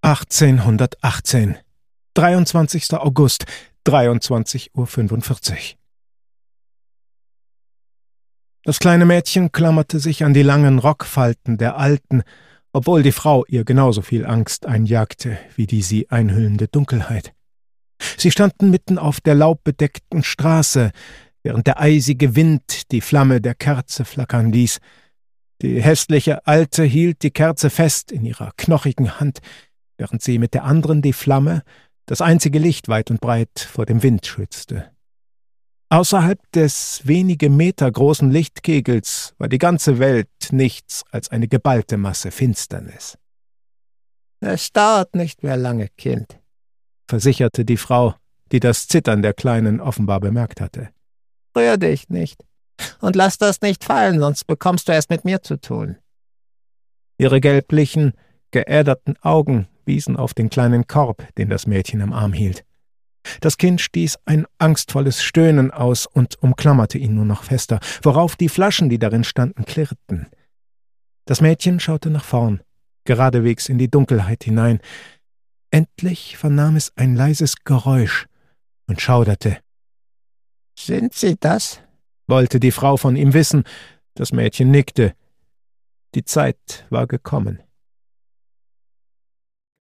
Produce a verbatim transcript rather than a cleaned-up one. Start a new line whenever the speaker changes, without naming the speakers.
achtzehnhundertachtzehn. dreiundzwanzigster August, dreiundzwanzig Uhr fünfundvierzig. Das kleine Mädchen klammerte sich an die langen Rockfalten der Alten, obwohl die Frau ihr genauso viel Angst einjagte wie die sie einhüllende Dunkelheit. Sie standen mitten auf der laubbedeckten Straße, während der eisige Wind die Flamme der Kerze flackern ließ. Die hässliche Alte hielt die Kerze fest in ihrer knochigen Hand, während sie mit der anderen die Flamme, das einzige Licht weit und breit, vor dem Wind schützte. Außerhalb des wenige Meter großen Lichtkegels war die ganze Welt nichts als eine geballte Masse Finsternis. »Es dauert nicht mehr lange, Kind«, versicherte die Frau, die das Zittern der Kleinen offenbar bemerkt hatte. »Rühr dich nicht und lass das nicht fallen, sonst bekommst du es mit mir zu tun.« Ihre gelblichen, geäderten Augen wiesen auf den kleinen Korb, den das Mädchen am Arm hielt. Das Kind stieß ein angstvolles Stöhnen aus und umklammerte ihn nur noch fester, worauf die Flaschen, die darin standen, klirrten. Das Mädchen schaute nach vorn, geradewegs in die Dunkelheit hinein. Endlich vernahm es ein leises Geräusch und schauderte. »Sind Sie das?« wollte die Frau von ihm wissen. Das Mädchen nickte. Die Zeit war gekommen.